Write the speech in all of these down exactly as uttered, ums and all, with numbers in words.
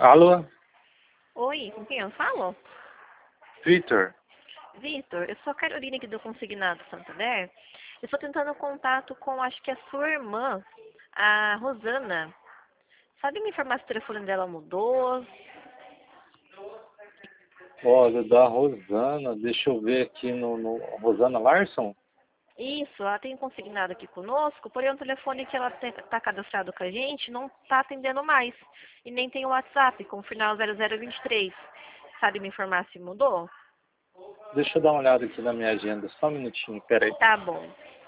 Alô? Oi, com quem eu falo? Vitor? Vitor, eu sou a Carolina aqui do Consignado Santander. Eu estou tentando contato com, acho que a sua irmã, a Rosana. Sabe me informar se o telefone dela mudou? Olha, da Rosana, deixa eu ver aqui no, no Rosana Larson? Isso, ela tem consignado aqui conosco, porém o telefone que ela está cadastrado com a gente não está atendendo mais. E nem tem o WhatsApp com o final zero zero dois três. Sabe me informar se mudou? Deixa eu dar uma olhada aqui na minha agenda, só um minutinho, peraí. Tá bom.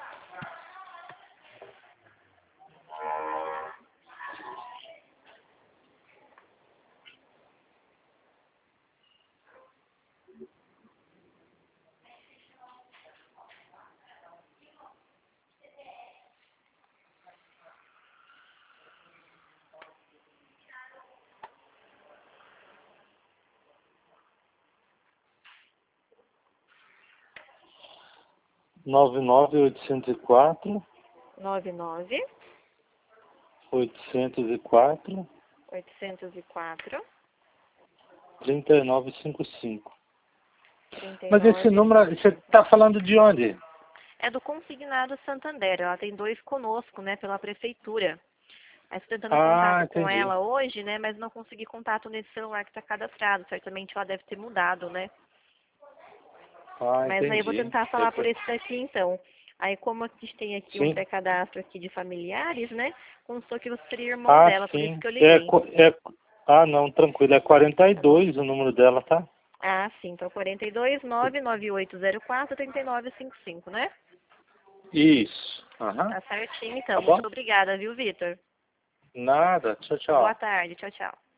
nove nove oito quatro, nove nove oito zero quatro, oito zero quatro três nove cinco cinco. trinta e Mas esse nove. número, você está falando de onde? É do Consignado Santander. Ela tem dois conosco, né, pela prefeitura. Aí estou tentando Ah, contato com entendi. ela hoje, né, mas não consegui contato nesse celular que está cadastrado. Certamente ela deve ter mudado, né? Ah, Mas aí eu vou entendi. tentar É falar por que- esse daqui, então. Aí como a gente tem aqui um Sim. pré-cadastro aqui de familiares, né, constou que você seria irmão Ah, dela, por isso sim. que eu É, liguei. co- é, ah, não, tranquilo. É quarenta e dois o número dela, tá? Ah, sim. Então, quarenta e dois, nove nove oito zero quatro, trinta e nove cinquenta e cinco, né? Isso. Aham. Tá certinho, então. Tá bom? Muito obrigada, viu, Vitor? Nada. Tchau, Boa tchau. tarde. Tchau, tchau.